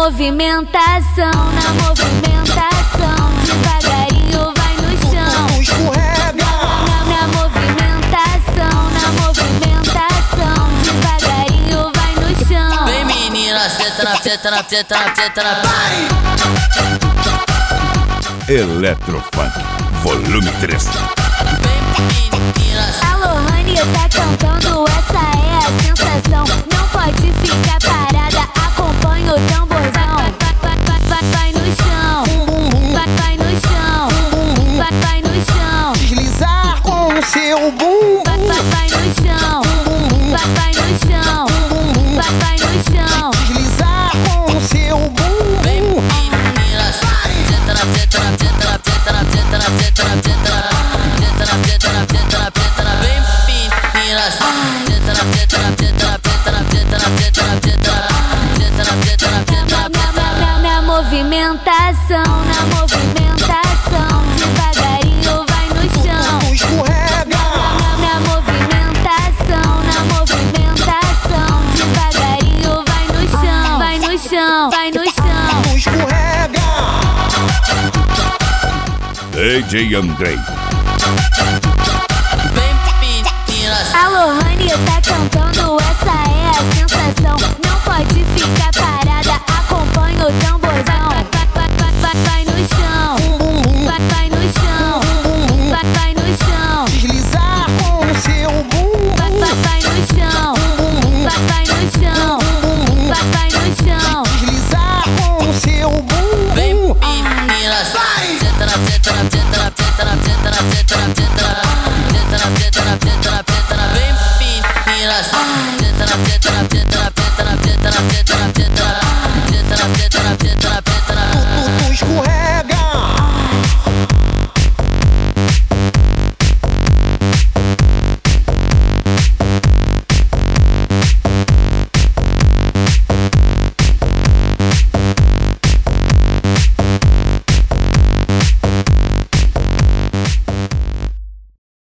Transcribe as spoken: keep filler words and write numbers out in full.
movimentação, na movimentação, devagarinho vai no chão. Escorrega. Na, na movimentação, na movimentação, devagarinho vai no chão. Vem menina, senta na senta na senta na senta na Eletrofunk, volume três. A Lohane tá cantando, essa é a sensação. Não pode ficar parada, acompanha o tamborzão. Vai, vai, vai, vai, vai no chão. Vai, vai no chão. Vai, vai no chão. Deslizar com o seu bumbum. Vai, vai, vai no chão. Vai, vai no chão. Vai, vai no chão. Deslizar com o seu bumbum. Vem menina, senta na senta na senta na senta na senta na senta na senta na senta na senta na senta na senta na vem menina, senta na senta na senta na senta na senta na senta na senta na senta na senta na Na movimentação, na movimentação, devagarinho vai no chão. Escorrega. Na movimentação, na movimentação, devagarinho vai no chão. Vai no chão, vai no chão. Escorrega. D J Andrei. vem menina. A Lohane tá cantando, essa é a sensação. Não pode ficar parada, acompanha o tão